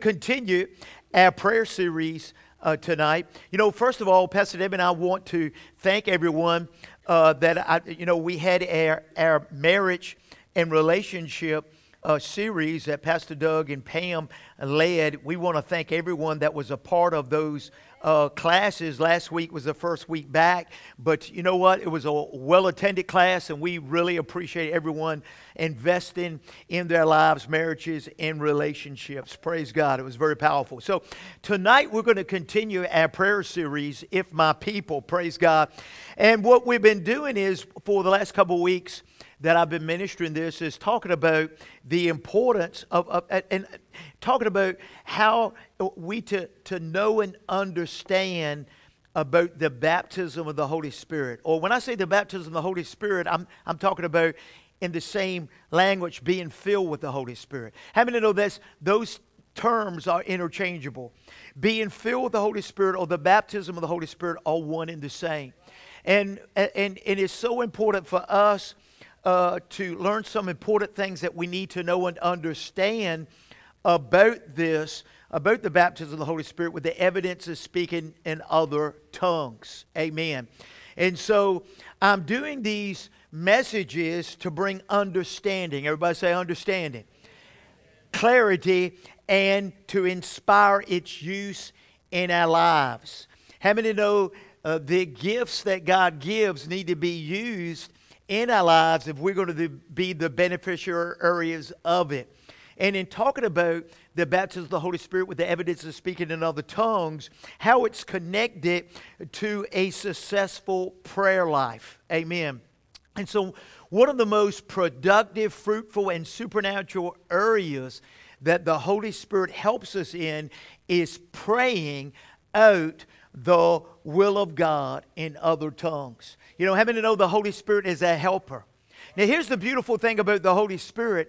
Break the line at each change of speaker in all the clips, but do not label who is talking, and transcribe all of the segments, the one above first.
continue our prayer series tonight. You know, first of all, Pastor Deb and I want to thank everyone we had our marriage and relationship series that Pastor Doug and Pam led. We want to thank everyone that was a part of those classes. Last week was the first week back, but you know what? It was a well-attended class, and we really appreciate everyone investing in their lives, marriages, and relationships. Praise God. It was very powerful. So tonight we're going to continue our prayer series, If My People. Praise God. And what we've been doing is, for the last couple of weeks that I've been ministering this, is talking about the importance of and talking about how we to know and understand about the baptism of the Holy Spirit. Or when I say the baptism of the Holy Spirit, I'm talking about in the same language, being filled with the Holy Spirit. How many know those terms are interchangeable? Being filled with the Holy Spirit or the baptism of the Holy Spirit are one and the same. And it is so important for us to learn some important things that we need to know and understand about this, about the baptism of the Holy Spirit, with the evidence of speaking in other tongues. Amen. And so I'm doing these messages to bring understanding. Everybody say understanding. Clarity, and to inspire its use in our lives. How many know the gifts that God gives need to be used in our lives if we're going to be the beneficiaries of it? And in talking about the baptism of the Holy Spirit with the evidence of speaking in other tongues, how it's connected to a successful prayer life. Amen. And so one of the most productive, fruitful, and supernatural areas that the Holy Spirit helps us in is praying out the will of God in other tongues. You know, how many know the Holy Spirit is a helper? Now, here's the beautiful thing about the Holy Spirit.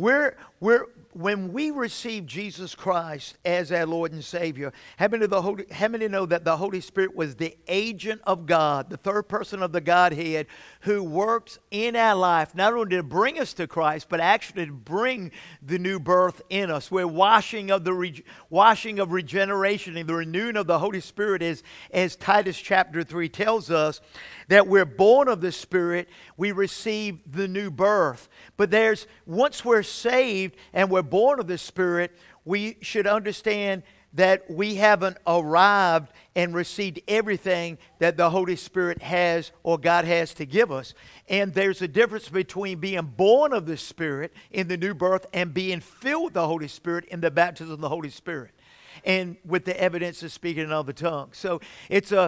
When we receive Jesus Christ as our Lord and Savior, how many know that the Holy Spirit was the agent of God, the third person of the Godhead, who works in our life, not only to bring us to Christ, but actually to bring the new birth in us. We're washing of regeneration and the renewing of the Holy Spirit, as Titus chapter 3 tells us, that we're born of the Spirit, we receive the new birth. But once we're saved and we're born of the Spirit, we should understand that we haven't arrived and received everything that the Holy Spirit has or God has to give us. And there's a difference between being born of the Spirit in the new birth and being filled with the Holy Spirit in the baptism of the Holy Spirit, and with the evidence of speaking in other tongues. So it's a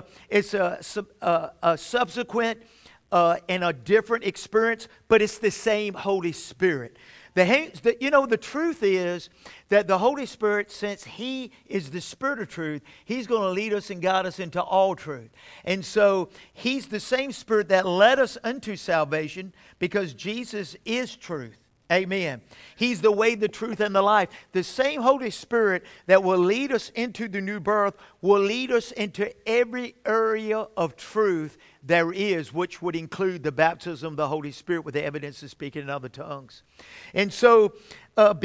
subsequent and a different experience, but it's the same Holy Spirit. The truth is that the Holy Spirit, since He is the Spirit of truth, He's going to lead us and guide us into all truth. And so He's the same Spirit that led us unto salvation, because Jesus is truth. Amen. He's the way, the truth, and the life. The same Holy Spirit that will lead us into the new birth will lead us into every area of truth there is, which would include the baptism of the Holy Spirit with the evidence of speaking in other tongues. And so, and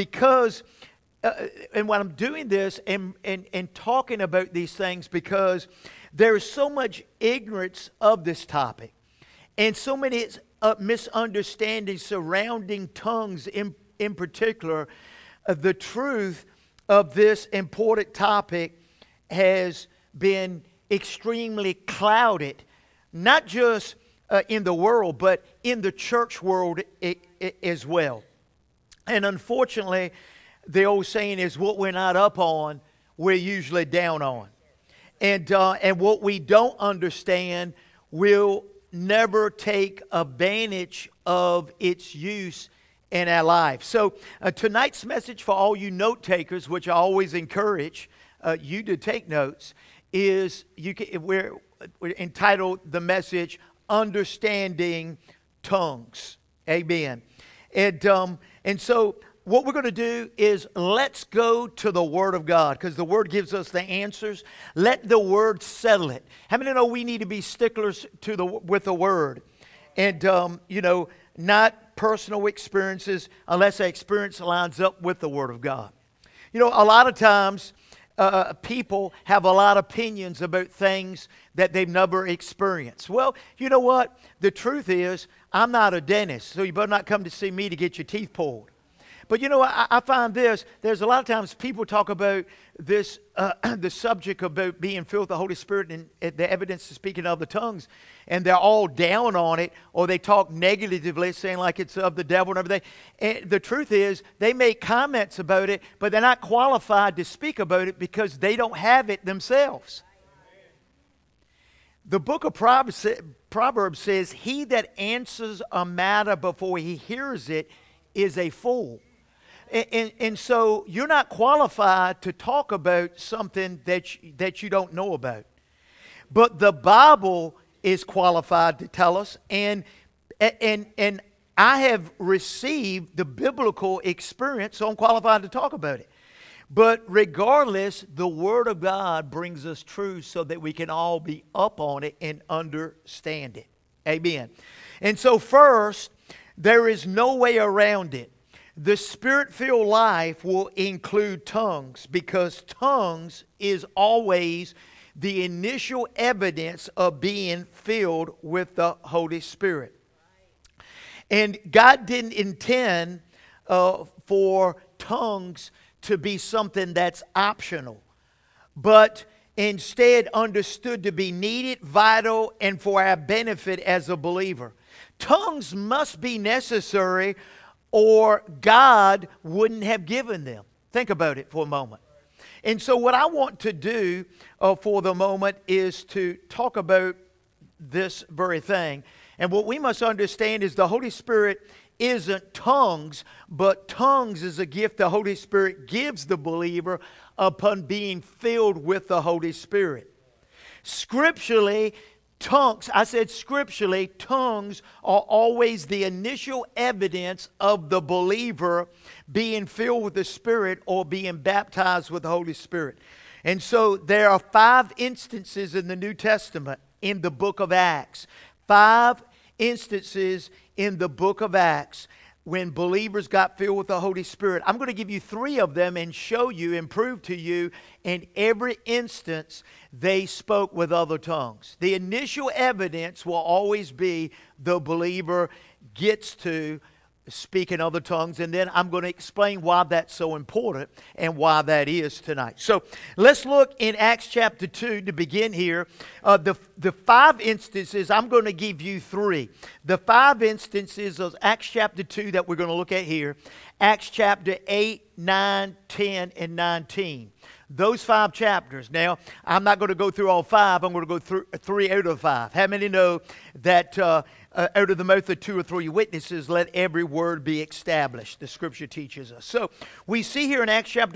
when I'm doing this and talking about these things, because there is so much ignorance of this topic, and so many misunderstandings surrounding tongues in particular, the truth of this important topic has been extremely clouded, not just in the world, but in the church world as well. And unfortunately, the old saying is, what we're not up on, we're usually down on. And what we don't understand will never take advantage of its use in our life. So tonight's message, for all you note takers, which I always encourage you to take notes, is we're entitled the message, Understanding Tongues. Amen. And so what we're going to do is let's go to the Word of God, because the Word gives us the answers. Let the Word settle it. How many know we need to be sticklers with the Word? And, not personal experiences unless that experience lines up with the Word of God. You know, a lot of times people have a lot of opinions about things that they've never experienced. Well, you know what? The truth is, I'm not a dentist, so you better not come to see me to get your teeth pulled. But you know, I find this, there's a lot of times people talk about this, the subject about being filled with the Holy Spirit and the evidence of speaking of the tongues, and they're all down on it, or they talk negatively, saying like it's of the devil and everything. And the truth is, they make comments about it, but they're not qualified to speak about it because they don't have it themselves. The book of Proverbs says, he that answers a matter before he hears it is a fool. And so you're not qualified to talk about something that you don't know about. But the Bible is qualified to tell us, and I have received the biblical experience, so I'm qualified to talk about it. But regardless, the Word of God brings us truth so that we can all be up on it and understand it. Amen. And so first, there is no way around it. The Spirit-filled life will include tongues, because tongues is always the initial evidence of being filled with the Holy Spirit. And God didn't intend for tongues to be something that's optional, but instead understood to be needed, vital, and for our benefit as a believer. Tongues must be necessary, or God wouldn't have given them. Think about it for a moment. And so what I want to do for the moment is to talk about this very thing. And what we must understand is the Holy Spirit isn't tongues, but tongues is a gift the Holy Spirit gives the believer upon being filled with the Holy Spirit. Scripturally, tongues are always the initial evidence of the believer being filled with the Spirit or being baptized with the Holy Spirit. And so there are 5 instances in the New Testament in the book of Acts. 5 instances in the book of Acts when believers got filled with the Holy Spirit. I'm going to give you 3 of them and show you and prove to you in every instance they spoke with other tongues. The initial evidence will always be the believer gets to speak in other tongues, and then I'm going to explain why that's so important and why that is tonight. So let's look in Acts chapter 2 to begin here. The 5 instances, I'm going to give you 3. The 5 instances of Acts chapter 2 that we're going to look at here, Acts chapter 8, 9, 10, and 19. Those 5 chapters. Now, I'm not going to go through all 5. I'm going to go through 3 out of 5. How many know that out of the mouth of 2 or 3 witnesses, let every word be established? The Scripture teaches us. So, we see here in Acts chapter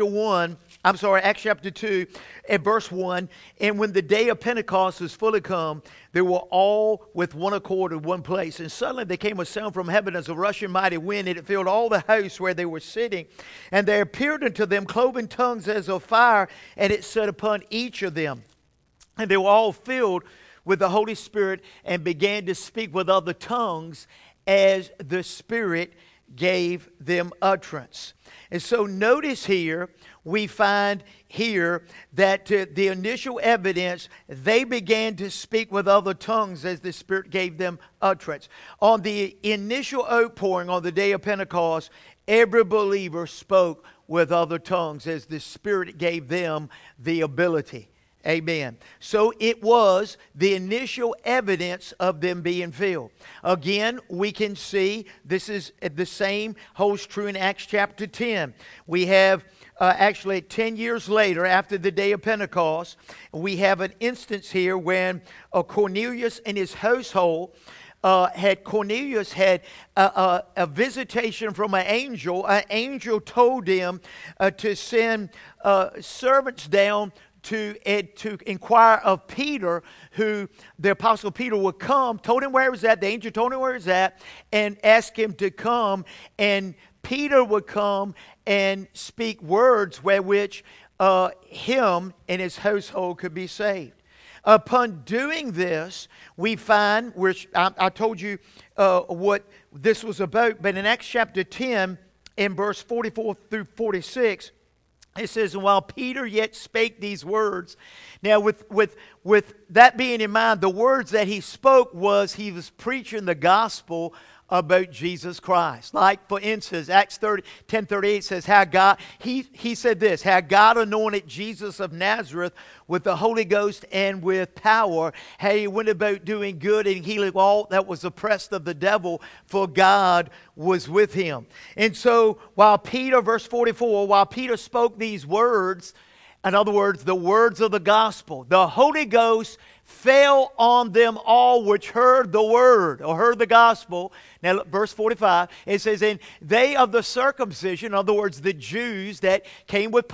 2, at verse 1, and when the day of Pentecost was fully come, they were all with one accord in one place. And suddenly there came a sound from heaven as a rushing mighty wind, and it filled all the house where they were sitting. And there appeared unto them cloven tongues as of fire, and it sat upon each of them. And they were all filled with the Holy Spirit and began to speak with other tongues as the Spirit gave them utterance. And so notice here, we find here that the initial evidence, they began to speak with other tongues as the Spirit gave them utterance. On the initial outpouring on the day of Pentecost, every believer spoke with other tongues as the Spirit gave them the ability. Amen. So it was the initial evidence of them being filled. Again, we can see this is the same holds true in Acts chapter 10. We have actually 10 years later, after the day of Pentecost, we have an instance here when Cornelius and his household Cornelius had a visitation from an angel. An angel told him to send servants down to inquire of Peter, who the apostle Peter would come, told him where he was at, the angel told him where he was at, and asked him to come, and Peter would come and speak words wherewith him and his household could be saved. Upon doing this, we find, which I told you what this was about, but in Acts chapter 10, in verse 44 through 46, It says, and while Peter yet spake these words. Now, with that being in mind, the words that he spoke was he was preaching the gospel about Jesus Christ. Like, for instance, Acts 10:38 says, how God, he said this, how God anointed Jesus of Nazareth with the Holy Ghost and with power, how he went about doing good and healing all that was oppressed of the devil, for God was with him. And so, while Peter, verse 44, while Peter spoke these words, in other words, the words of the gospel, the Holy Ghost fell on them all which heard the word, or heard the gospel. Now, verse 45, it says, and they of the circumcision, in other words, the Jews that came with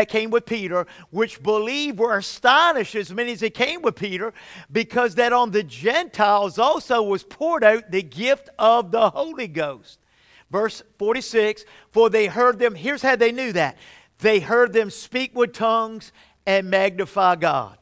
Peter, which believed, were astonished, as many as they came with Peter, because that on the Gentiles also was poured out the gift of the Holy Ghost. Verse 46, for they heard them, here's how they knew that. They heard them speak with tongues and magnify God.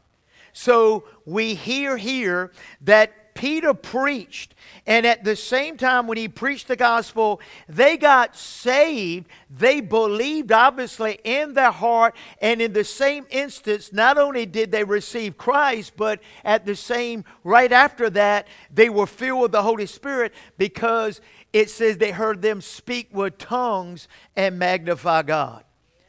So we hear here that Peter preached, and at the same time when he preached the gospel, they got saved. They believed, obviously, in their heart, and in the same instance, not only did they receive Christ, but at the same, right after that, they were filled with the Holy Spirit, because it says they heard them speak with tongues and magnify God.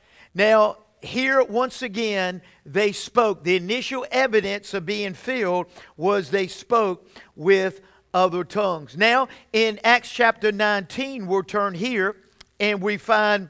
Now, here, once again, they spoke. The initial evidence of being filled was they spoke with other tongues. Now, in Acts chapter 19, we'll turn here, and we find,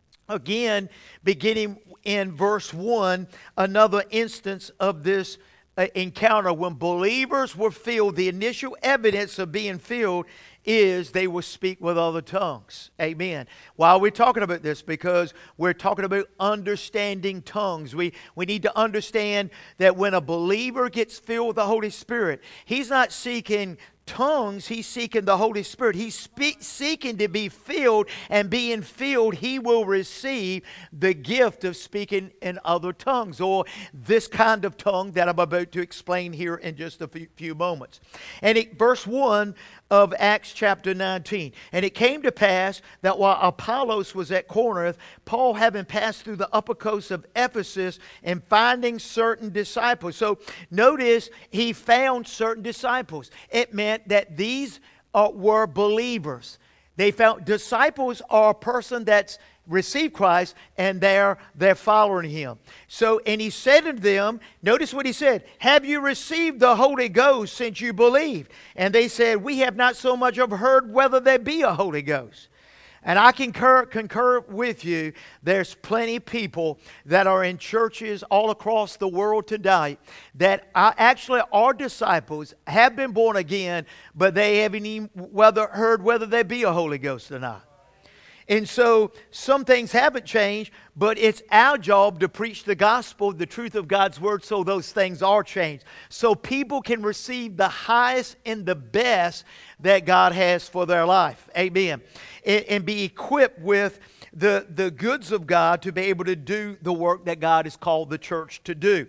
again, beginning in verse 1, another instance of this encounter. When believers were filled, the initial evidence of being filled is they will speak with other tongues. Amen. Why are we talking about this? Because we're talking about understanding tongues. We need to understand that when a believer gets filled with the Holy Spirit, he's not seeking tongues, he's seeking the Holy Spirit. He's seeking to be filled, and being filled, he will receive the gift of speaking in other tongues, or this kind of tongue that I'm about to explain here in just a few moments. And verse 1 of Acts chapter 19. And it came to pass that while Apollos was at Corinth, Paul, having passed through the upper coast of Ephesus and finding certain disciples. So notice he found certain disciples. It meant that these were believers. They found disciples are a person that's received Christ and they're following him. So, and he said to them, notice what he said, have you received the Holy Ghost since you believed? And they said, we have not so much of heard whether there be a Holy Ghost. And I concur with you. There's plenty of people that are in churches all across the world today that actually are disciples, have been born again, but they haven't even heard whether there be a Holy Ghost or not. And so some things haven't changed, but it's our job to preach the gospel, the truth of God's word, so those things are changed. So people can receive the highest and the best that God has for their life. Amen. And be equipped with the goods of God to be able to do the work that God has called the church to do.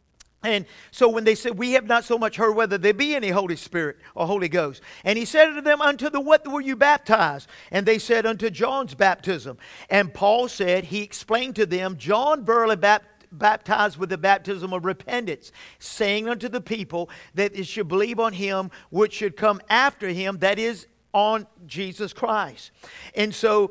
And so when they said, we have not so much heard whether there be any Holy Spirit or Holy Ghost. And he said unto them, unto the what were you baptized? And they said, unto John's baptism. And Paul said, he explained to them, John verily baptized with the baptism of repentance, saying unto the people that they should believe on him which should come after him, that is, on Jesus Christ. And so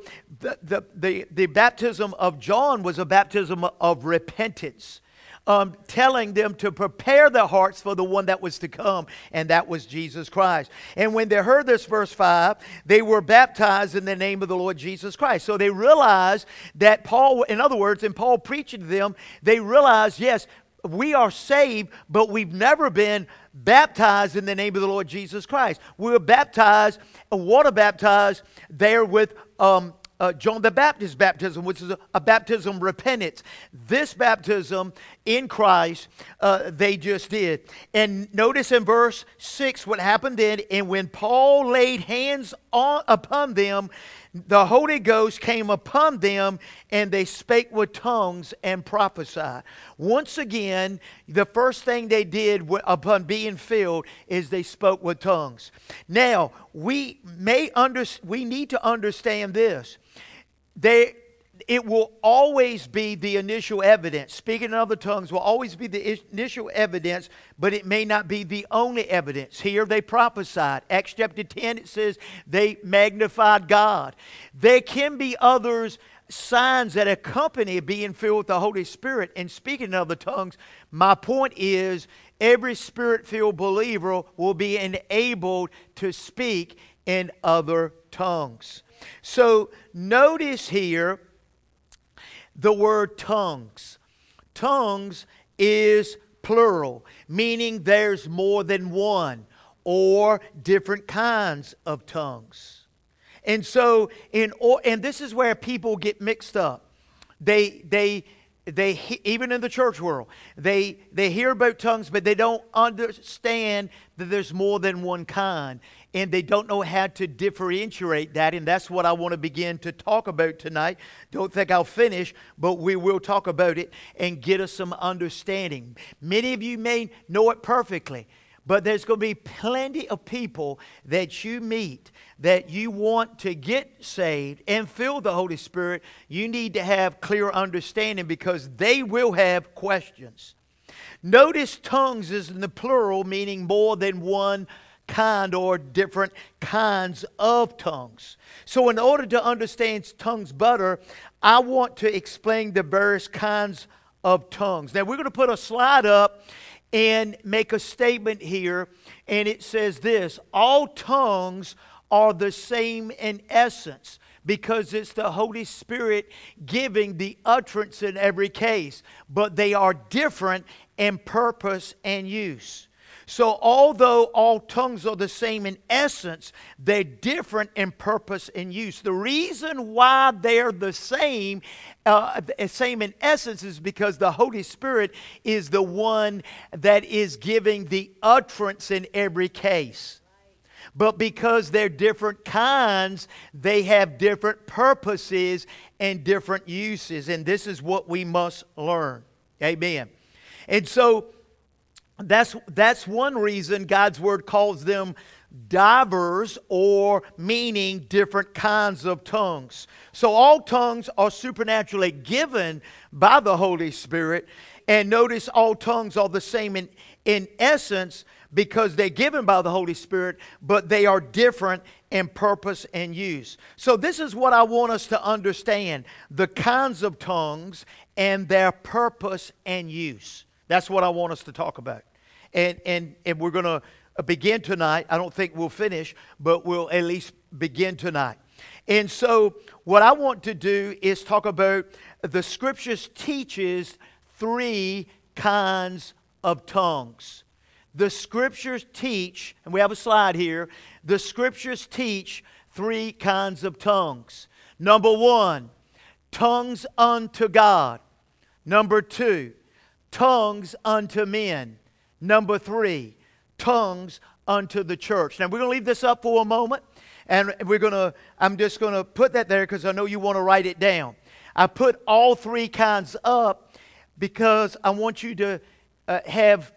the baptism of John was a baptism of repentance. Telling them to prepare their hearts for the one that was to come, and that was Jesus Christ. And when they heard this, verse 5, they were baptized in the name of the Lord Jesus Christ. So they realized that Paul, in other words, in Paul preaching to them, they realized, yes, we are saved, but we've never been baptized in the name of the Lord Jesus Christ. We were baptized, water baptized there with John the Baptist's baptism, which is a baptism of repentance. This baptism in Christ, they just did. And notice in verse 6 what happened then. And when Paul laid hands upon them, the Holy Ghost came upon them, and they spake with tongues and prophesied. Once again, the first thing they did upon being filled is they spoke with tongues. Now, we need to understand this. it will always be the initial evidence. Speaking in other tongues will always be the initial evidence, but it may not be the only evidence. Here they prophesied. Acts chapter 10, it says they magnified God. There can be others signs that accompany being filled with the Holy Spirit and speaking in other tongues. My point is, every Spirit-filled believer will be enabled to speak in other tongues. So notice here the word tongues. Tongues is plural, meaning there's more than one or different kinds of tongues. And so, and this is where people get mixed up. They even in the church world, they hear about tongues, but they don't understand that there's more than one kind, and they don't know how to differentiate that, and that's what I want to begin to talk about tonight. Don't think I'll finish, but we will talk about it and get us some understanding. Many of you may know it perfectly, but there's going to be plenty of people that you meet that you want to get saved and fill the Holy Spirit. You need to have clear understanding because they will have questions. Notice tongues is in the plural, meaning more than one kind or different kinds of tongues. So in order to understand tongues better, I want to explain the various kinds of tongues. Now we're going to put a slide up and make a statement here, and it says this: all tongues are the same in essence, because it's the Holy Spirit giving the utterance in every case, but they are different in purpose and use. So although all tongues are the same in essence, they're different in purpose and use. The reason why they're the same in essence is because the Holy Spirit is the one that is giving the utterance in every case. But because they're different kinds, they have different purposes and different uses. And this is what we must learn. Amen. And so that's one reason God's Word calls them divers, or meaning different kinds of tongues. So all tongues are supernaturally given by the Holy Spirit. And notice all tongues are the same in essence, because they're given by the Holy Spirit, but they are different in purpose and use. So this is what I want us to understand: the kinds of tongues and their purpose and use. That's what I want us to talk about. And we're going to begin tonight. I don't think we'll finish, but we'll at least begin tonight. And so what I want to do is talk about the Scriptures teaches three kinds of tongues. The Scriptures teach, and we have a slide here, the Scriptures teach three kinds of tongues. Number one, tongues unto God. Number two, tongues unto men. Number three, tongues unto the church. Now we're going to leave this up for a moment, and I'm just going to put that there because I know you want to write it down. I put all three kinds up because I want you to have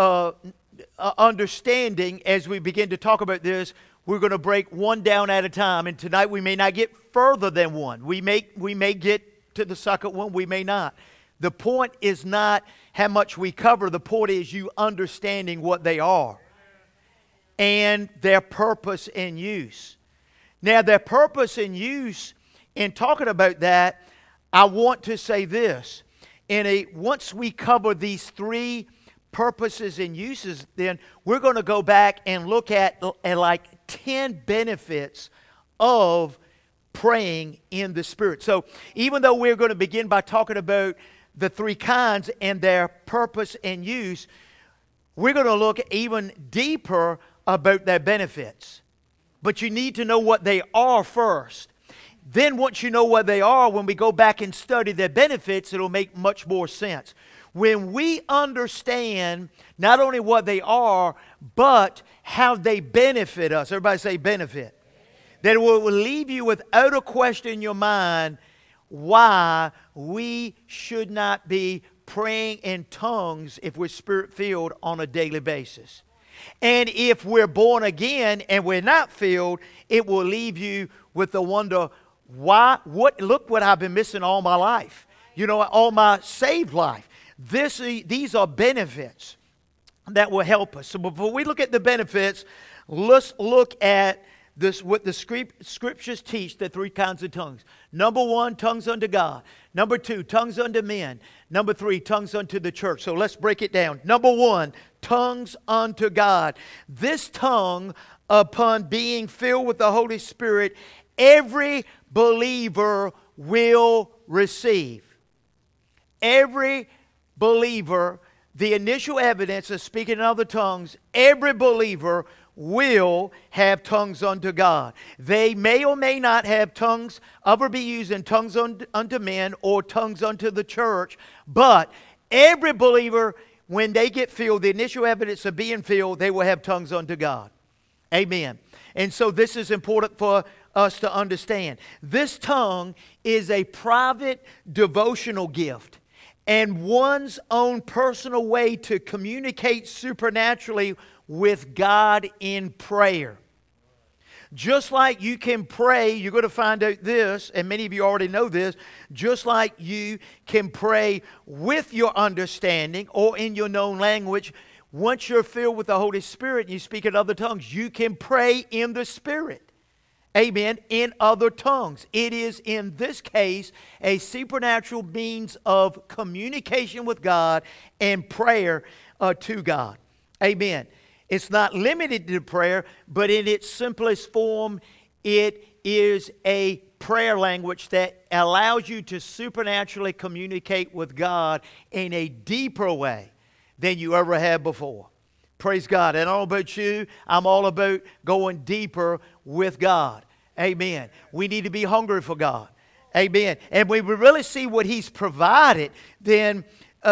understanding as we begin to talk about this. We're going to break one down at a time, and tonight we may not get further than one. We may get to the second one, we may not. The point is not how much we cover. The point is you understanding what they are and their purpose and use. Now, their purpose and use, in talking about that, I want to say this. Once we cover these three purposes and uses, then we're going to go back and look at like 10 benefits of praying in the Spirit. So even though we're going to begin by talking about the three kinds and their purpose and use, we're going to look even deeper about their benefits. But you need to know what they are first. Then once you know what they are, when we go back and study their benefits, it'll make much more sense. When we understand not only what they are, but how they benefit us. Everybody say benefit. Then it will leave you without a question in your mind why we should not be praying in tongues if we're Spirit-filled on a daily basis. And if we're born again and we're not filled, it will leave you with the wonder, Look what I've been missing all my life. All my saved life. These are benefits that will help us. So before we look at the benefits, let's look at what the scriptures teach, the three kinds of tongues. Number one, tongues unto God. Number two, tongues unto men. Number three, tongues unto the church. So let's break it down. Number one, tongues unto God. This tongue, upon being filled with the Holy Spirit, every believer will receive. Every believer, the initial evidence of speaking in other tongues, every believer will have tongues unto God. They may or may not have tongues, ever be used in tongues unto men or tongues unto the church, but every believer, when they get filled, the initial evidence of being filled, they will have tongues unto God. Amen. And so this is important for us to understand. This tongue is a private devotional gift and one's own personal way to communicate supernaturally with God in prayer. Just like you can pray, you're going to find out this, and many of you already know this, just like you can pray with your understanding or in your known language, once you're filled with the Holy Spirit and you speak in other tongues, you can pray in the Spirit. Amen. In other tongues. It is in this case a supernatural means of communication with God and prayer to God. Amen. It's not limited to prayer, but in its simplest form, it is a prayer language that allows you to supernaturally communicate with God in a deeper way than you ever have before. Praise God. And I don't know about you, I'm all about going deeper with God. Amen. We need to be hungry for God. Amen. And when we really see what He's provided, then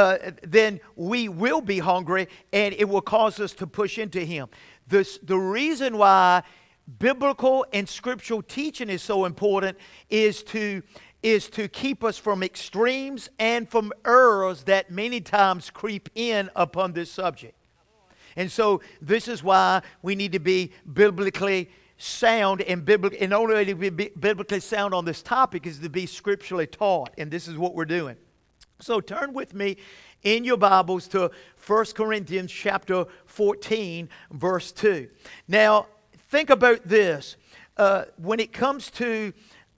we will be hungry and it will cause us to push into Him. The reason why biblical and scriptural teaching is so important is to keep us from extremes and from errors that many times creep in upon this subject. And so this is why we need to be biblically sound and the only way to be biblically sound on this topic is to be scripturally taught. And this is what we're doing. So turn with me in your Bibles to 1 Corinthians chapter 14, verse 2. Now, think about this. When it comes to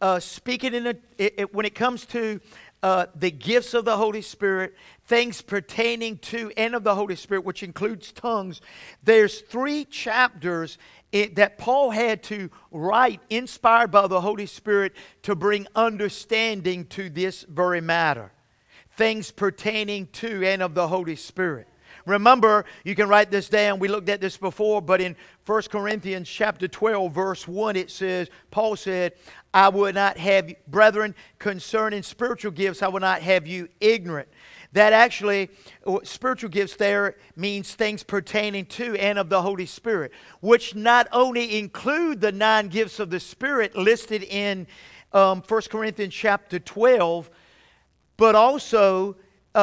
when it comes to the gifts of the Holy Spirit, things pertaining to and of the Holy Spirit, which includes tongues, there's 3 chapters that Paul had to write, inspired by the Holy Spirit, to bring understanding to this very matter. Things pertaining to and of the Holy Spirit. Remember, you can write this down. We looked at this before, but in 1 Corinthians chapter 12, verse 1, it says, Paul said, I would not have, brethren, concerning spiritual gifts, I would not have you ignorant. That actually, spiritual gifts there means things pertaining to and of the Holy Spirit, which not only include the 9 gifts of the Spirit listed in 1 Corinthians chapter 12, but also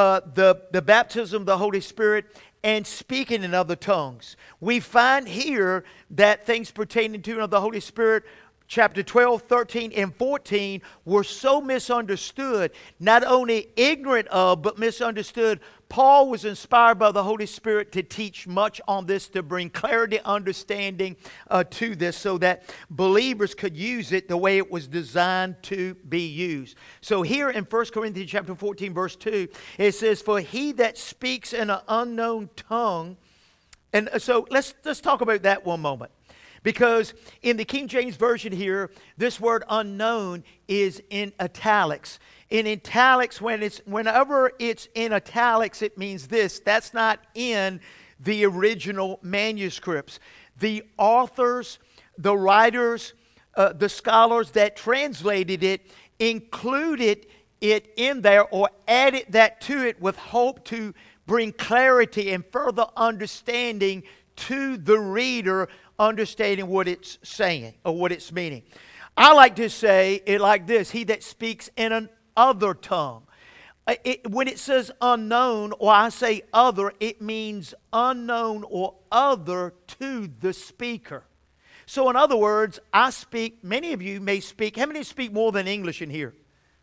the baptism of the Holy Spirit and speaking in other tongues. We find here that things pertaining to and of the Holy Spirit, chapter 12, 13, and 14 were so misunderstood, not only ignorant of, but misunderstood. Paul was inspired by the Holy Spirit to teach much on this, to bring clarity, understanding to this, so that believers could use it the way it was designed to be used. So here in 1 Corinthians chapter 14, verse 2, it says, for he that speaks in an unknown tongue, and so let's talk about that one moment. Because in the King James Version here, this word unknown is in italics. In italics, whenever it's in italics, it means this. That's not in the original manuscripts. The authors, the writers, the scholars that translated it included it in there or added that to it with hope to bring clarity and further understanding to the reader, understanding what it's saying or what it's meaning. I like to say it like this: he that speaks in an other tongue. When it says unknown, or I say other, it means unknown or other to the speaker. So in other words, I speak, many of you may speak, how many speak more than English in here?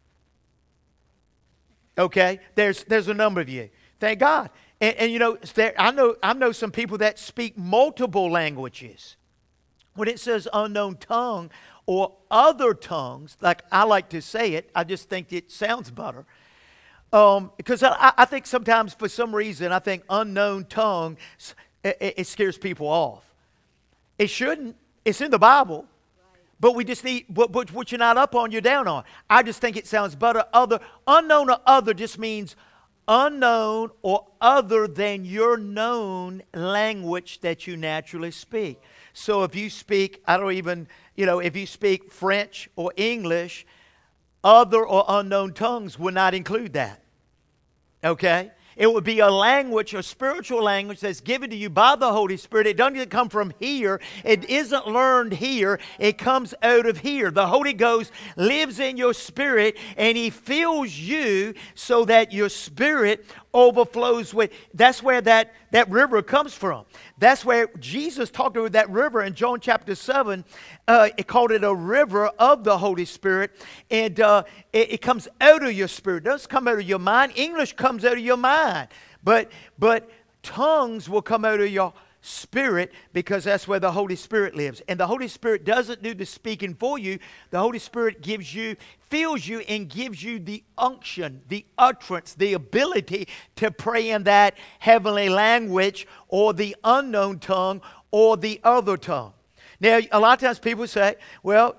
Okay, there's a number of you. Thank God. And you know, I know some people that speak multiple languages. When it says unknown tongue or other tongues, like I like to say it, I just think it sounds better. Because I think sometimes for some reason, I think unknown tongue, it scares people off. It shouldn't. It's in the Bible. But we just need, what you're not up on, you're down on. I just think it sounds better. Unknown or other just means unknown or other than your known language that you naturally speak. So if you speak, if you speak French or English, other or unknown tongues would not include that. Okay? It would be a language, a spiritual language that's given to you by the Holy Spirit. It doesn't come from here. It isn't learned here. It comes out of here. The Holy Ghost lives in your spirit, and He fills you so that your spirit overflows with. That's where that river comes from. That's where Jesus talked about that river in John chapter 7. It called it a river of the Holy Spirit. And it comes out of your spirit. It doesn't come out of your mind. English comes out of your mind. But tongues will come out of your spirit, because that's where the Holy Spirit lives. And the Holy Spirit doesn't do the speaking for you. The Holy Spirit fills you and gives you the unction, the utterance, the ability to pray in that heavenly language or the unknown tongue or the other tongue. Now, a lot of times people say, well,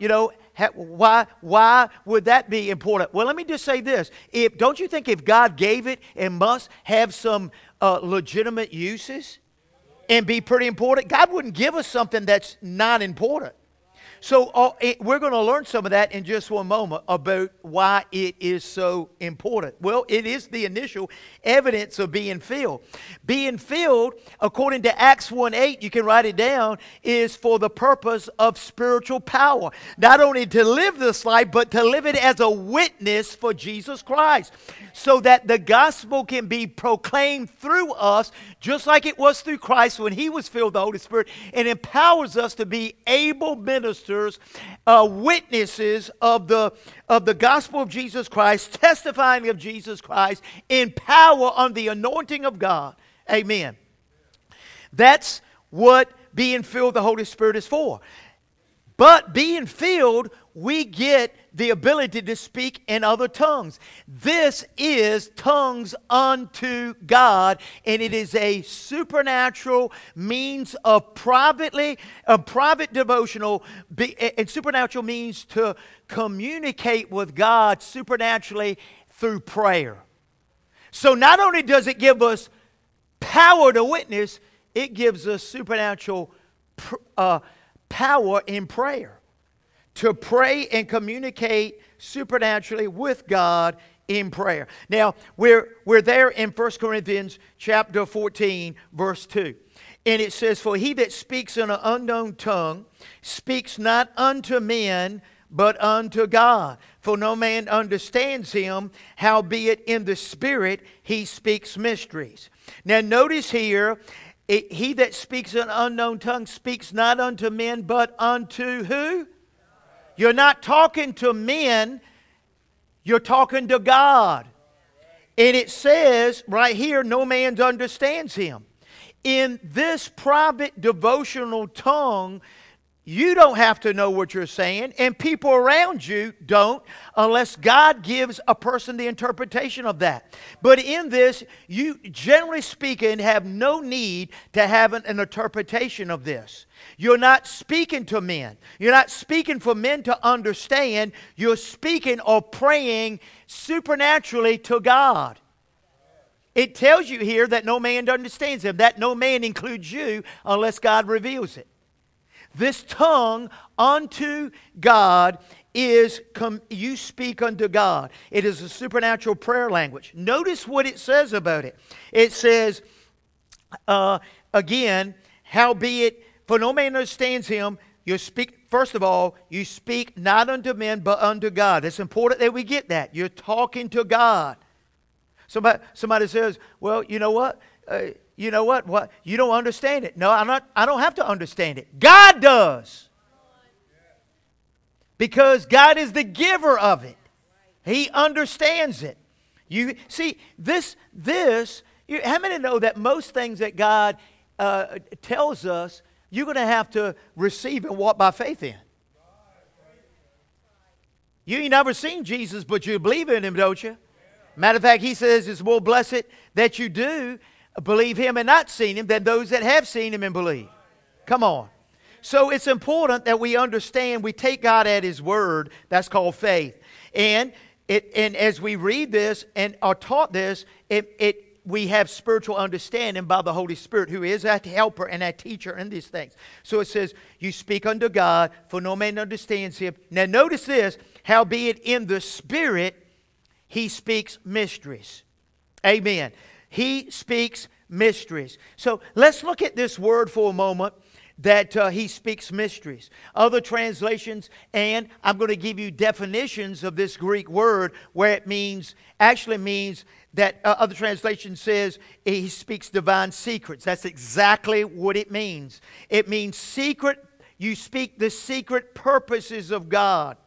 why would that be important? Well, let me just say this. Don't you think if God gave it, it must have some legitimate uses and be pretty important? God wouldn't give us something that's not important. So we're going to learn some of that in just one moment about why it is so important. Well, it is the initial evidence of being filled. Being filled, according to Acts 1:8, you can write it down, is for the purpose of spiritual power. Not only to live this life, but to live it as a witness for Jesus Christ, so that the gospel can be proclaimed through us, just like it was through Christ when He was filled with the Holy Spirit, and empowers us to be able ministers, witnesses of the gospel of Jesus Christ, testifying of Jesus Christ in power on the anointing of God. Amen. That's what being filled with the Holy Spirit is for. But being filled, we get the ability to speak in other tongues. This is tongues unto God, and it is a supernatural means of private devotional, and supernatural means to communicate with God supernaturally through prayer. So not only does it give us power to witness, it gives us supernatural power in prayer, to pray and communicate supernaturally with God in prayer. Now, we're there in 1 Corinthians chapter 14, verse 2. And it says, "For he that speaks in an unknown tongue speaks not unto men, but unto God. For no man understands him, howbeit in the Spirit he speaks mysteries." Now, notice here, he that speaks an unknown tongue speaks not unto men, but unto who? You're not talking to men, you're talking to God. And it says right here, no man understands him. In this private devotional tongue, you don't have to know what you're saying, and people around you don't, unless God gives a person the interpretation of that. But in this, you, generally speaking, have no need to have an interpretation of this. You're not speaking to men. You're not speaking for men to understand. You're speaking or praying supernaturally to God. It tells you here that no man understands him. That no man includes you unless God reveals it. This tongue unto God is, you speak unto God. It is a supernatural prayer language. Notice what it says about it. It says, again, howbeit, for no man understands him, you speak, first of all, you speak not unto men, but unto God. It's important that we get that. You're talking to God. Somebody says, well, you know what? What? You don't understand it. No, I don't have to understand it. God does. because God is the giver of it. He understands it. You see, how many know that most things that God tells us, you're going to have to receive and walk by faith in? You ain't never seen Jesus, but you believe in Him, don't you? Matter of fact, He says it's more blessed that you do believe Him and not seen Him than those that have seen Him and believe. Come on. So it's important that we understand, we take God at His word. That's called faith. And as we read this and are taught this, we have spiritual understanding by the Holy Spirit, who is our helper and our teacher in these things. So it says, you speak unto God, for no man understands Him. Now notice this, howbeit in the Spirit He speaks mysteries. Amen. He speaks mysteries. So let's look at this word for a moment, that He speaks mysteries. Other translations, and I'm going to give you definitions of this Greek word, where it actually means that other translation says He speaks divine secrets. That's exactly what it means. It means secret. You speak the secret purposes of God,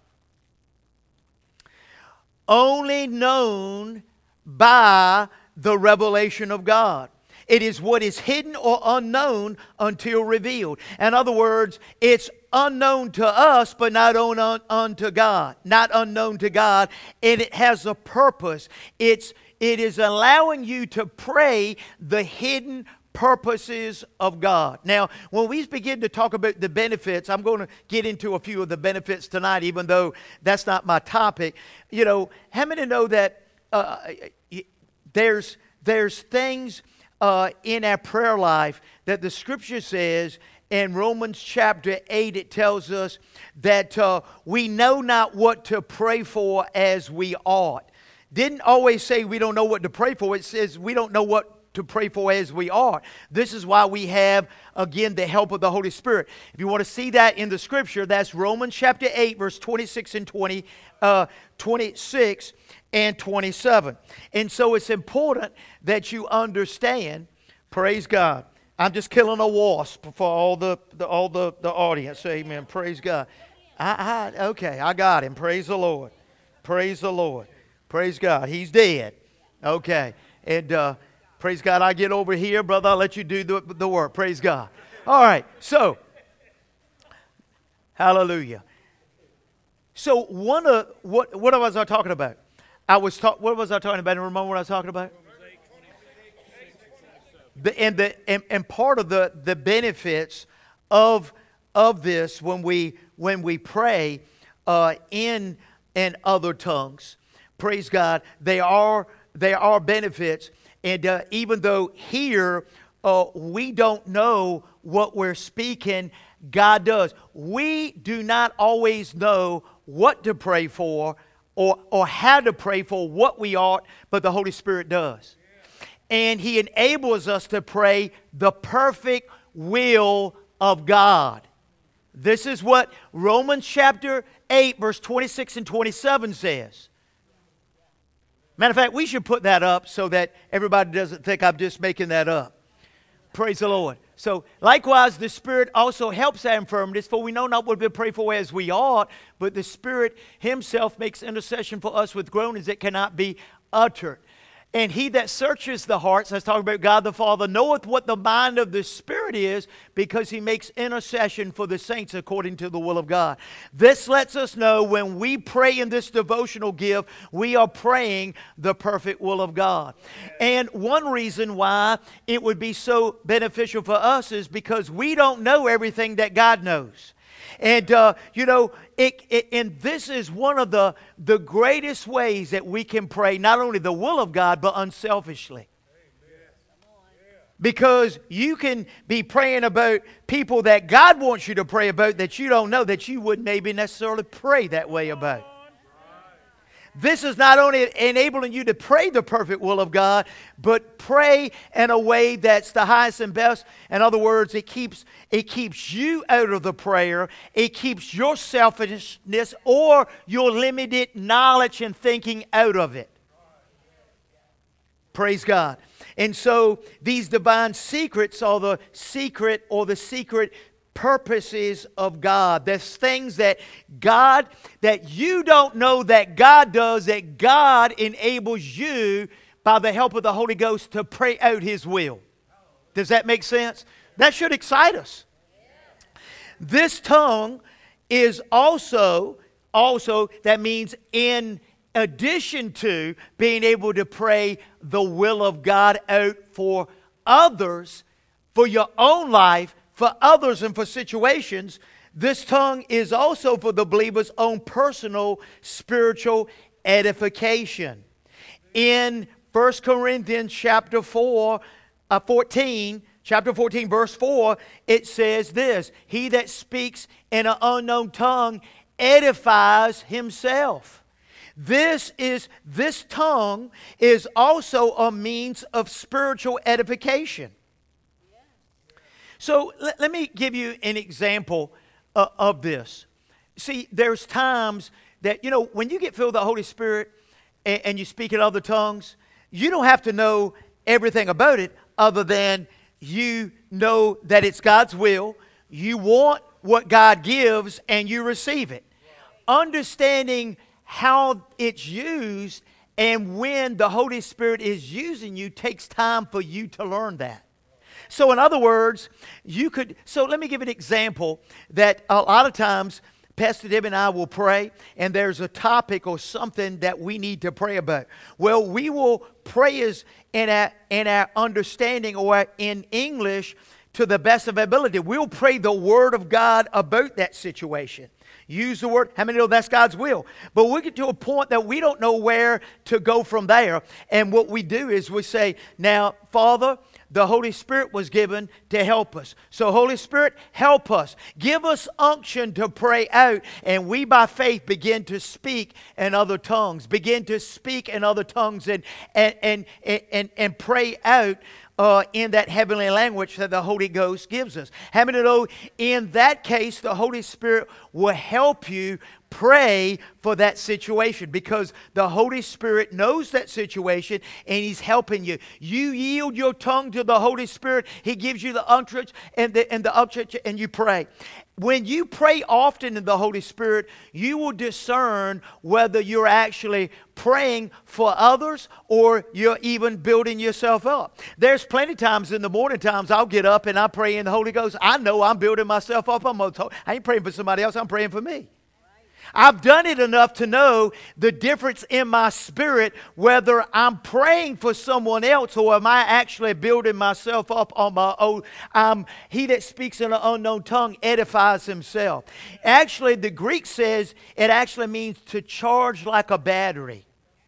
only known by the revelation of God. It is what is hidden or unknown until revealed. In other words, it's unknown to us, but not unto God. Not unknown to God, and it has a purpose. It is allowing you to pray the hidden purposes of God. Now, when we begin to talk about the benefits, I'm going to get into a few of the benefits tonight, even though that's not my topic. You know, how many know that there's things in our prayer life that the Scripture says in Romans chapter 8, it tells us that we know not what to pray for as we ought. Didn't always say we don't know what to pray for. It says we don't know what to pray for as we ought. This is why we have, again, the help of the Holy Spirit. If you want to see that in the Scripture, that's Romans chapter 8, verse 26 and 26 and 27. And so it's important that you understand, praise God. I'm just killing a wasp for all the audience. Amen. Praise God. Okay, I got him. Praise the Lord. Praise the Lord. Praise God. He's dead. Okay. And praise God, I get over here, brother. I'll let you do the work. Praise God. All right. So, hallelujah. So what was I talking about? What was I talking about? Remember what I was talking about? And part of the benefits of this when we pray in other tongues, praise God, they are benefits. And even though here we don't know what we're speaking, God does. We do not always know what to pray for or how to pray for what we ought, but the Holy Spirit does. And He enables us to pray the perfect will of God. This is what Romans chapter 8, verse 26 and 27 says. Matter of fact, we should put that up so that everybody doesn't think I'm just making that up. Praise the Lord. So, likewise, the Spirit also helps our infirmities, for we know not what we pray for as we ought, but the Spirit Himself makes intercession for us with groanings that cannot be uttered. And He that searches the hearts, let's talk about God the Father, knoweth what the mind of the Spirit is, because He makes intercession for the saints according to the will of God. This lets us know when we pray in this devotional gift, we are praying the perfect will of God. And one reason why it would be so beneficial for us is because we don't know everything that God knows. And, and this is one of the greatest ways that we can pray not only the will of God, but unselfishly. Because you can be praying about people that God wants you to pray about that you don't know, that you wouldn't maybe necessarily pray that way about. This is not only enabling you to pray the perfect will of God, but pray in a way that's the highest and best. In other words, it keeps you out of the prayer. It keeps your selfishness or your limited knowledge and thinking out of it. Praise God. And so these divine secrets are the secret purposes of God. There's things that you don't know that God does, that God enables you by the help of the Holy Ghost to pray out His will. Does that make sense? That should excite us. This tongue is also that means in addition to being able to pray the will of God out for others, for your own life, for others, and for situations, this tongue is also for the believer's own personal spiritual edification. In 1 Corinthians chapter 14, verse 4, it says this: he that speaks in an unknown tongue edifies himself. This tongue is also a means of spiritual edification. So let me give you an example of this. See, there's times that, when you get filled with the Holy Spirit and you speak in other tongues, you don't have to know everything about it other than you know that it's God's will. You want what God gives and you receive it. Understanding how it's used and when the Holy Spirit is using you takes time for you to learn that. So in other words, so let me give an example that a lot of times Pastor Deb and I will pray, and there's a topic or something that we need to pray about. Well, we will pray as in our understanding, or in English, to the best of our ability. We'll pray the Word of God about that situation. Use the word. How many know that's God's will? But we get to a point that we don't know where to go from there. And what we do is we say, now, Father, the Holy Spirit was given to help us. So, Holy Spirit, help us. Give us unction to pray out. And we, by faith, begin to speak in other tongues. Begin to speak in other tongues and pray out in that heavenly language that the Holy Ghost gives us. How many know in that case the Holy Spirit will help you pray for that situation, because the Holy Spirit knows that situation and He's helping you. You yield your tongue to the Holy Spirit. He gives you the unction and you pray. When you pray often in the Holy Spirit, you will discern whether you're actually praying for others or you're even building yourself up. There's plenty of times in the morning times I'll get up and I pray in the Holy Ghost. I know I'm building myself up. I ain't praying for somebody else. I'm praying for me. I've done it enough to know the difference in my spirit, whether I'm praying for someone else or am I actually building myself up on my own. He that speaks in an unknown tongue edifies himself. Actually, the Greek says it actually means to charge like a battery.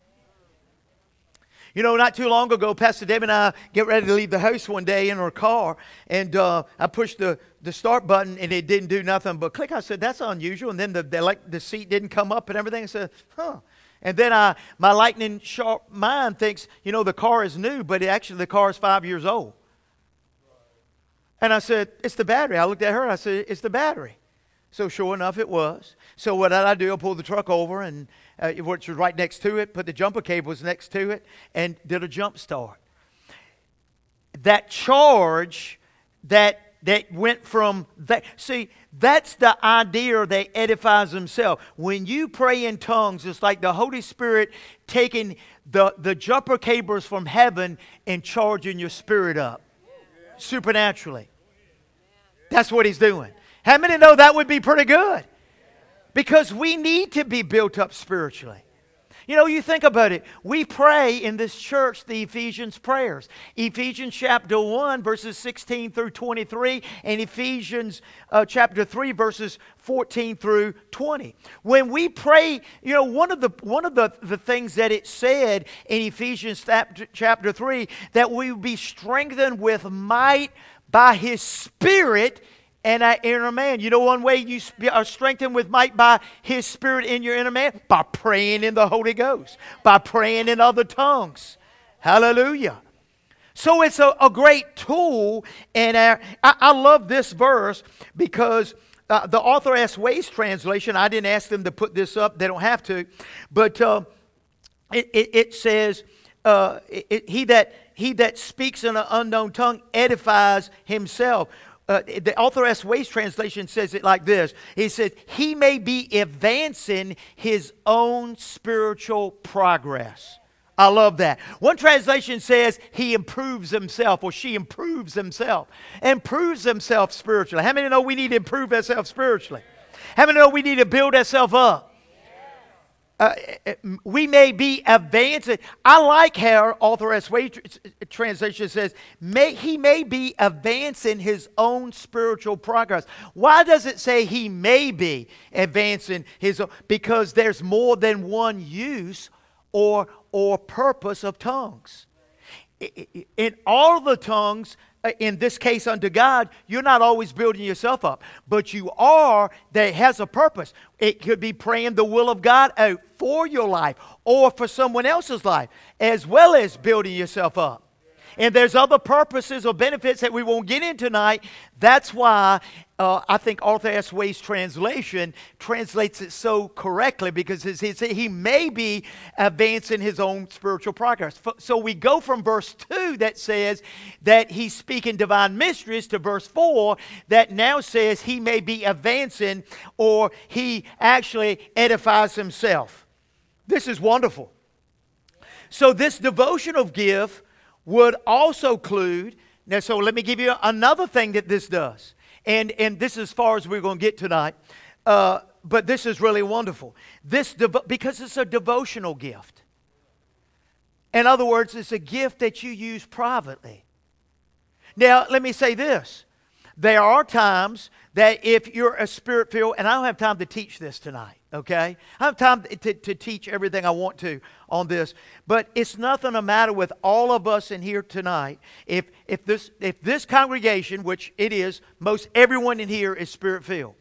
Not too long ago, Pastor Deb and I get ready to leave the house one day in our car, and I pushed the start button, and it didn't do nothing but click. I said, that's unusual. And then the seat didn't come up and everything. I said, huh. And then my lightning sharp mind thinks, the car is new, but actually the car is 5 years old. And I said, it's the battery. I looked at her and I said, it's the battery. So sure enough, it was. So what did I do? I pulled the truck over, and which was right next to it, put the jumper cables next to it, and did a jump start. That charge that went from that. See, that's the idea that edifies himself. When you pray in tongues, it's like the Holy Spirit taking the jumper cables from heaven and charging your spirit up supernaturally. That's what He's doing. How many know that would be pretty good? Because we need to be built up spiritually. You think about it. We pray in this church the Ephesians prayers. Ephesians chapter 1, verses 16 through 23, and Ephesians chapter 3, verses 14 through 20. When we pray, one of the things that it said in Ephesians chapter 3, that we would be strengthened with might by His Spirit and our inner man. One way you are strengthened with might by His Spirit in your inner man? By praying in the Holy Ghost. By praying in other tongues. Hallelujah. So it's a great tool. And I love this verse because the Author S. Ways translation, I didn't ask them to put this up. They don't have to. But it says, he that speaks in an unknown tongue edifies himself. the Author S. Ways translation says it like this. He says, he may be advancing his own spiritual progress. I love that. One translation says he improves himself, or she improves himself. Improves himself spiritually. How many know we need to improve ourselves spiritually? How many know we need to build ourselves up? We may be advancing. I like how Author S. Way translation says, he may be advancing his own spiritual progress. Why does it say he may be advancing his own? Because there's more than one use or purpose of tongues. In all the tongues, in this case unto God, you're not always building yourself up, but you are, that has a purpose. It could be praying the will of God out for your life or for someone else's life, as well as building yourself up. And there's other purposes or benefits that we won't get in tonight. That's why I think Arthur S. Way's translation translates it so correctly, because he may be advancing his own spiritual progress. So we go from verse 2 that says that he's speaking divine mysteries to verse 4 that now says he may be advancing, or he actually edifies himself. This is wonderful. So this devotional gift would also include, now so let me give you another thing that this does. And this is as far as we're going to get tonight. But this is really wonderful. Because it's a devotional gift. In other words, it's a gift that you use privately. Now, let me say this. There are times that if you're a spirit-filled, and I don't have time to teach this tonight, okay? I have time to teach everything I want to on this, but it's nothing the matter with all of us in here tonight. If this congregation, which it is, most everyone in here is spirit-filled.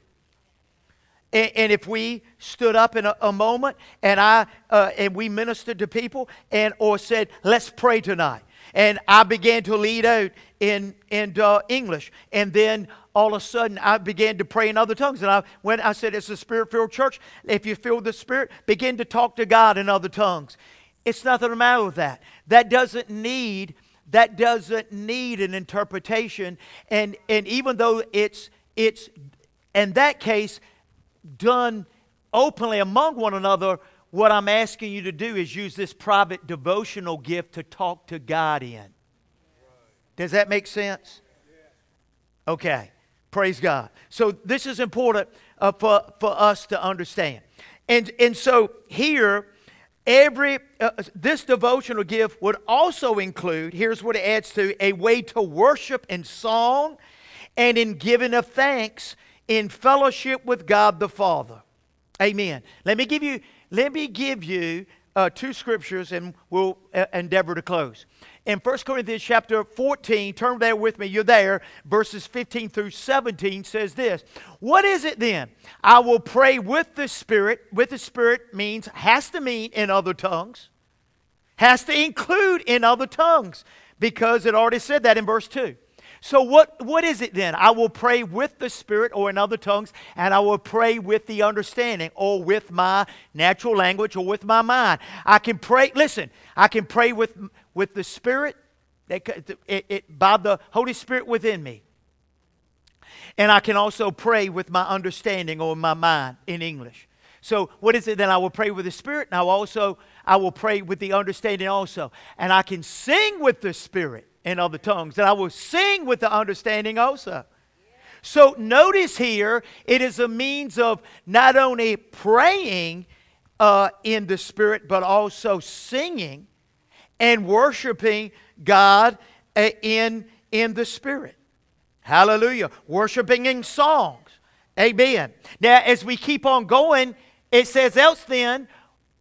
And if we stood up in a moment and we ministered to people or said, let's pray tonight. And I began to lead out in English. And then all of a sudden I began to pray in other tongues. And when I said it's a spirit-filled church, if you feel the Spirit, begin to talk to God in other tongues. It's nothing the matter with that. That doesn't need an interpretation. And even though it's in that case done openly among one another, what I'm asking you to do is use this private devotional gift to talk to God in. Does that make sense? Okay. Praise God. So this is important for us to understand. And so here, this devotional gift would also include, here's what it adds to, a way to worship in song and in giving of thanks in fellowship with God the Father. Amen. Let me give you two scriptures, and we'll endeavor to close. In 1 Corinthians chapter 14, turn there with me, you're there, verses 15 through 17 says this. What is it then? I will pray with the Spirit. With the Spirit has to mean in other tongues. Has to include in other tongues, because it already said that in verse 2. So what is it then? I will pray with the Spirit, or in other tongues, and I will pray with the understanding, or with my natural language, or with my mind. I can pray, listen, I can pray with the Spirit, by the Holy Spirit within me. And I can also pray with my understanding, or my mind, in English. So what is it then? I will pray with the Spirit, and I will pray with the understanding also. And I can sing with the Spirit in other tongues, and I will sing with the understanding also. So notice here, it is a means of not only praying in the Spirit, but also singing and worshiping God in the Spirit. Hallelujah. Worshiping in songs. Amen. Now, as we keep on going, it says, else then,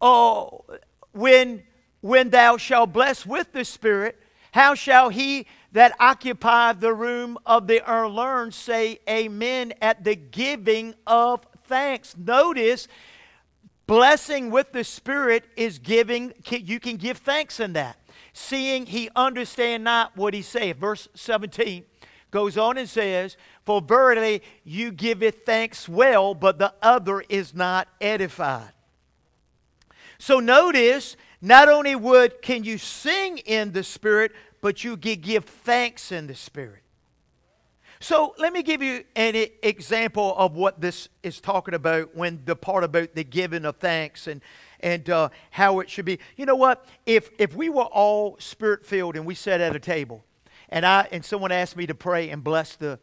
when thou shalt bless with the Spirit, how shall he that occupieth the room of the unlearned say amen at the giving of thanks? Notice, blessing with the Spirit is giving. You can give thanks in that. Seeing he understand not what he saith. Verse 17 goes on and says, for verily you giveth thanks well, but the other is not edified. So notice, not only can you sing in the Spirit, but you give thanks in the Spirit. So let me give you an example of what this is talking about when the part about the giving of thanks and how it should be. You know what? If we were all spirit-filled and we sat at a table and someone asked me to pray and bless the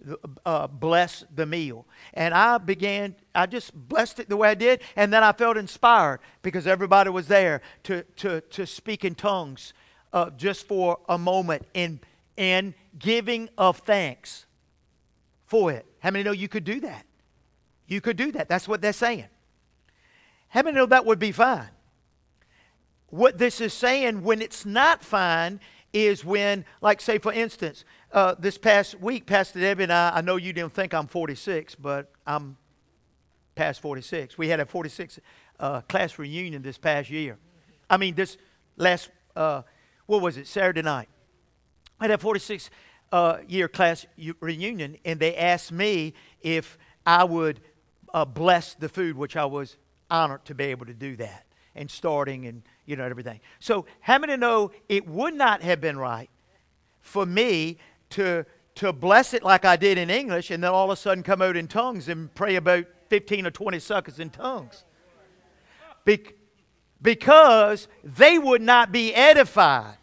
meal. And I just blessed it the way I did, and then I felt inspired because everybody was there to speak in tongues just for a moment in giving of thanks for it. How many know you could do that? You could do that. That's what they're saying. How many know that would be fine? What this is saying, when it's not fine, is when, like say for instance, this past week, Pastor Debbie and I know you didn't think I'm 46, but I'm past 46. We had a 46 class reunion this past year. I mean, this last, Saturday night. I had a 46 year class reunion, and they asked me if I would bless the food, which I was honored to be able to do that, and starting and everything. So how many know it would not have been right for me to bless it like I did in English and then all of a sudden come out in tongues and pray about 15 or 20 seconds in tongues? Because they would not be edified.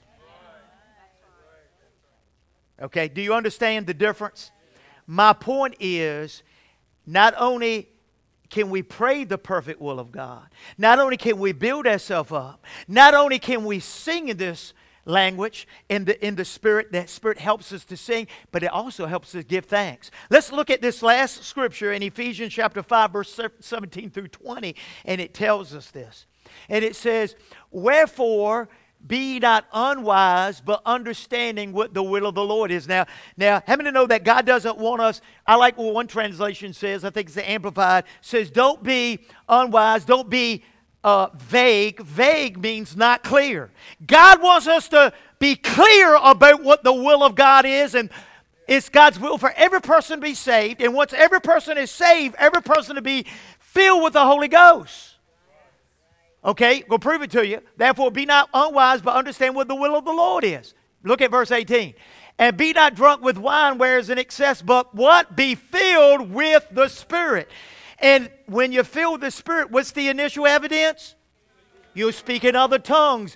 Okay, do you understand the difference? My point is, not only can we pray the perfect will of God, not only can we build ourselves up, not only can we sing in this language, in the Spirit, that Spirit helps us to sing, but it also helps us give thanks. Let's look at this last scripture in Ephesians chapter 5, verse 17 through 20, and it tells us this. And it says, "Wherefore be ye not unwise, but understanding what the will of the Lord is." Now, how many know that God doesn't want us? I like what one translation says. I think it's the Amplified. Says, don't be unwise. Don't be vague. Vague means not clear. God wants us to be clear about what the will of God is, and it's God's will for every person to be saved. And once every person is saved, every person to be filled with the Holy Ghost. Okay, go prove it to you. "Therefore be not unwise, but understand what the will of the Lord is." Look at verse 18. "And be not drunk with wine, where is in excess, but" what? "Be filled with the Spirit." And when you're filled with the Spirit, what's the initial evidence? You speak in other tongues.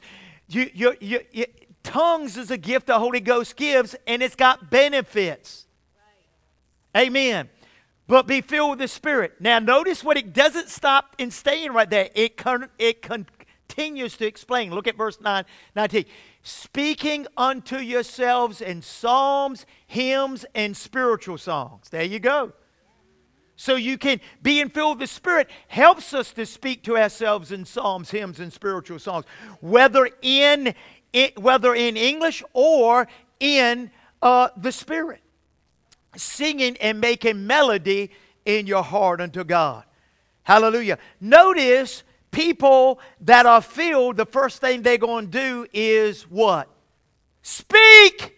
Tongues is a gift the Holy Ghost gives, and it's got benefits. Amen. But be filled with the Spirit. Now notice what it doesn't stop in staying right there. It continues to explain. Look at verse 19. "Speaking unto yourselves in psalms, hymns, and spiritual songs." There you go. So you can, being filled with the Spirit helps us to speak to ourselves in psalms, hymns, and spiritual songs, whether in English or in the Spirit. Singing and making melody in your heart unto God. Hallelujah. Notice people that are filled, the first thing they're going to do is what? Speak.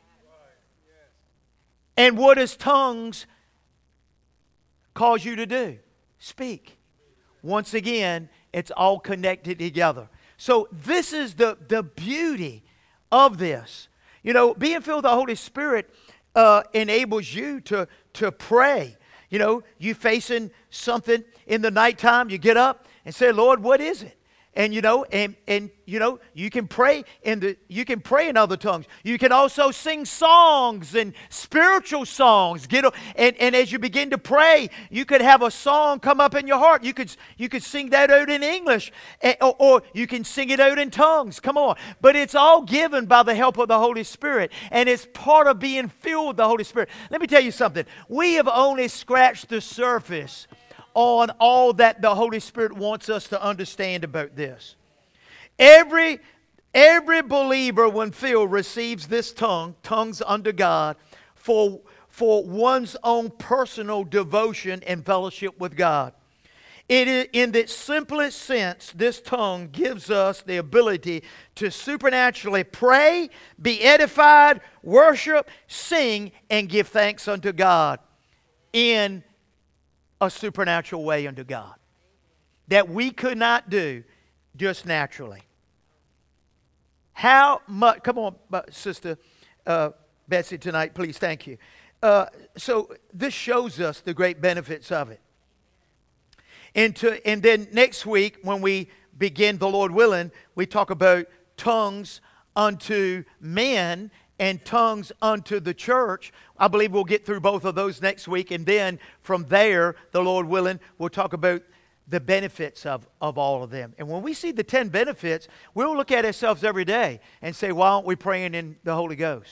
And what does tongues cause you to do? Speak. Once again, it's all connected together. So this is the beauty of this. Being filled with the Holy Spirit enables you to pray. You facing something in the nighttime, you get up and say, "Lord, what is it?" And you can pray in other tongues. You can also sing songs and spiritual songs. And as you begin to pray, you could have a song come up in your heart. You could sing that out in English, or you can sing it out in tongues. Come on. But it's all given by the help of the Holy Spirit, and it's part of being filled with the Holy Spirit. Let me tell you something. We have only scratched the surface on all that the Holy Spirit wants us to understand about this. Every believer, when filled, receives this tongues unto God, for one's own personal devotion and fellowship with God. It is, in the simplest sense, this tongue gives us the ability to supernaturally pray, be edified, worship, sing, and give thanks unto God in a supernatural way unto God that we could not do just naturally. How much, come on, Sister Betsy, tonight, please, thank you. so this shows us the great benefits of it. And then next week, when we begin, the Lord willing, we talk about tongues unto men and tongues unto the church. I believe we'll get through both of those next week. And then from there, the Lord willing, we'll talk about the benefits of all of them. And when we see the 10 benefits, we'll look at ourselves every day and say, why aren't we praying in the Holy Ghost?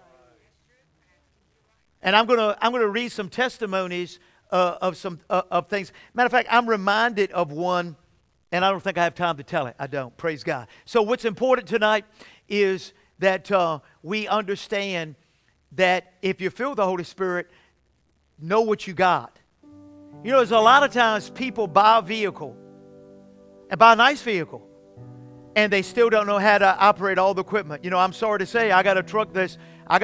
And I'm gonna read some testimonies of some of things. Matter of fact, I'm reminded of one, and I don't think I have time to tell it. I don't. Praise God. So what's important tonight is that we understand that if you feel the Holy Spirit, know what you got. You know, there's a lot of times people buy a vehicle, and buy a nice vehicle, and they still don't know how to operate all the equipment. You know, I'm sorry to say, I got a truck that's,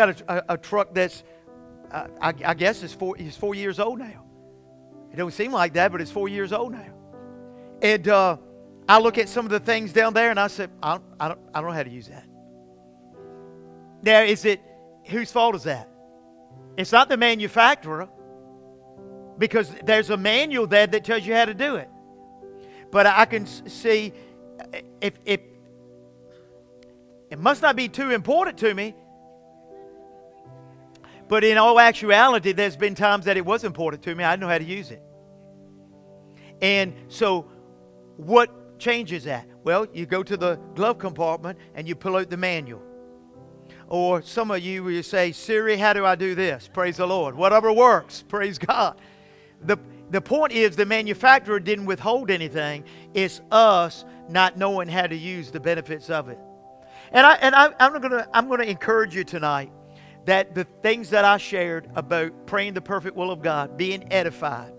I guess it's 4 years old now. It don't seem like that, but it's 4 years old now. And I look at some of the things down there, and I said, I don't know how to use that. Now, whose fault is that? It's not the manufacturer, because there's a manual there that tells you how to do it. But I can see if it must not be too important to me. But in all actuality, there's been times that it was important to me. I didn't know how to use it. And so what changes that? Well, you go to the glove compartment and you pull out the manual. Or some of you will say, Siri, how do I do this? Praise the Lord. Whatever works. Praise God. The point is, the manufacturer didn't withhold anything. It's us not knowing how to use the benefits of it. And I'm gonna encourage you tonight that the things that I shared about praying the perfect will of God, being edified,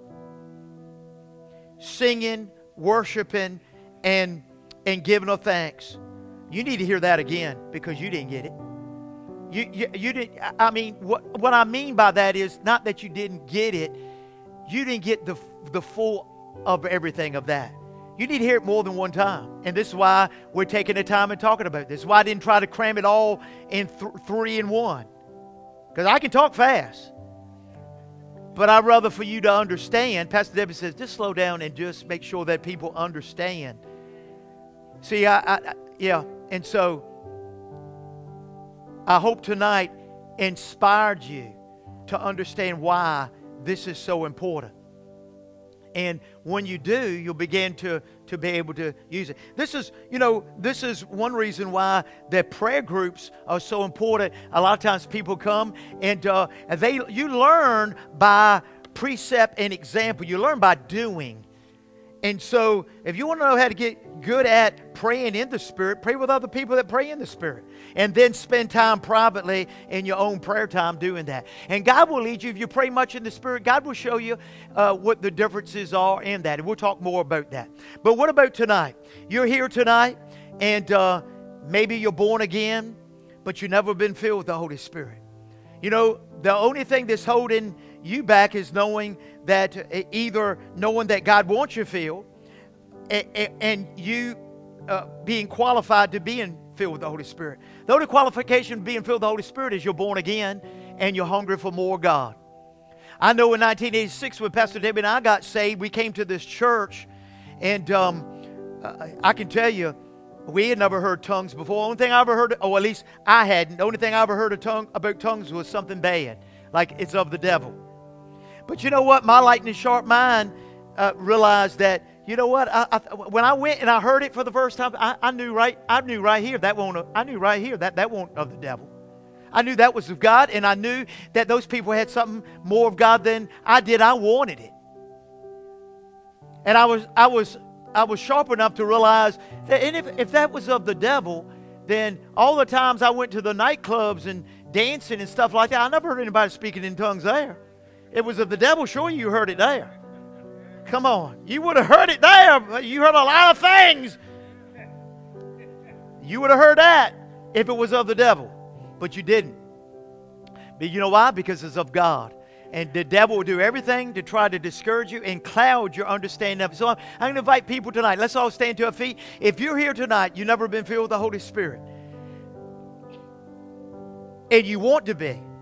singing, worshiping, and giving of thanks, you need to hear that again, because you didn't get it. You didn't. I mean, what I mean by that is not that you didn't get it. You didn't get the full of everything of that. You need to hear it more than one time. And this is why we're taking the time and talking about this. This is why I didn't try to cram it all in 3 in 1. Because I can talk fast. But I'd rather for you to understand. Pastor Debbie says, just slow down and just make sure that people understand. See, yeah. And so, I hope tonight inspired you to understand why this is so important. And when you do, you'll begin to be able to use it. This is one reason why the prayer groups are so important. A lot of times people come and you learn by precept and example. You learn by doing. And so if you want to know how to get good at praying in the Spirit, pray with other people that pray in the Spirit. And then spend time privately in your own prayer time doing that. And God will lead you. If you pray much in the Spirit, God will show you what the differences are in that. And we'll talk more about that. But what about tonight? You're here tonight, and maybe you're born again, but you've never been filled with the Holy Spirit. You know, the only thing that's holding you back is knowing that God wants you filled, and you being qualified to being filled with the Holy Spirit. The only qualification of being filled with the Holy Spirit is you're born again and you're hungry for more God. I know in 1986 when Pastor Debbie and I got saved, we came to this church, and I can tell you, we had never heard tongues before. The only thing I ever heard, or at least I hadn't, the only thing I ever heard about tongues was something bad, like it's of the devil. But you know what? My lightning sharp mind realized that, you know what? When I went and I heard it for the first time, I knew right here that won't of the devil. I knew that was of God, and I knew that those people had something more of God than I did. I wanted it, and I was sharp enough to realize that, and if that was of the devil, then all the times I went to the nightclubs and dancing and stuff like that, I never heard anybody speaking in tongues there. It was of the devil. Sure, you heard it there. Come on. You would have heard it there. You heard a lot of things. You would have heard that if it was of the devil. But you didn't. But you know why? Because it's of God. And the devil will do everything to try to discourage you and cloud your understanding of it. So I'm going to invite people tonight. Let's all stand to our feet. If you're here tonight, you've never been filled with the Holy Spirit, and you want to be,